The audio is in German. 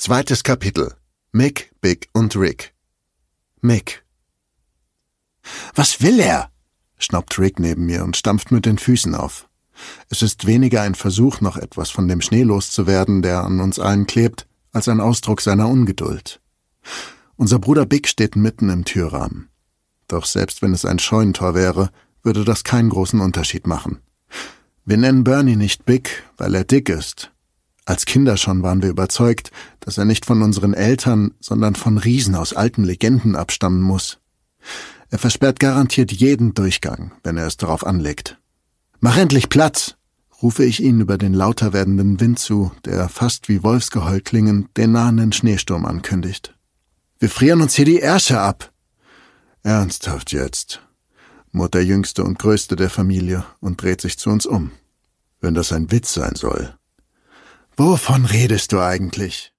2. Kapitel. Mick, Big und Rick. Mick. »Was will er?« schnaubt Rick neben mir und stampft mit den Füßen auf. Es ist weniger ein Versuch, noch etwas von dem Schnee loszuwerden, der an uns allen klebt, als ein Ausdruck seiner Ungeduld. Unser Bruder Big steht mitten im Türrahmen. Doch selbst wenn es ein Scheunentor wäre, würde das keinen großen Unterschied machen. Wir nennen Bernie nicht Big, weil er dick ist. Als Kinder schon waren wir überzeugt, dass er nicht von unseren Eltern, sondern von Riesen aus alten Legenden abstammen muss. Er versperrt garantiert jeden Durchgang, wenn er es darauf anlegt. »Mach endlich Platz«, rufe ich ihn über den lauter werdenden Wind zu, der fast wie Wolfsgeheul klingend den nahenden Schneesturm ankündigt. »Wir frieren uns hier die Ärsche ab.« »Ernsthaft jetzt?«, murrt der Jüngste und Größte der Familie und dreht sich zu uns um. »Wenn das ein Witz sein soll.« »Wovon redest du eigentlich?«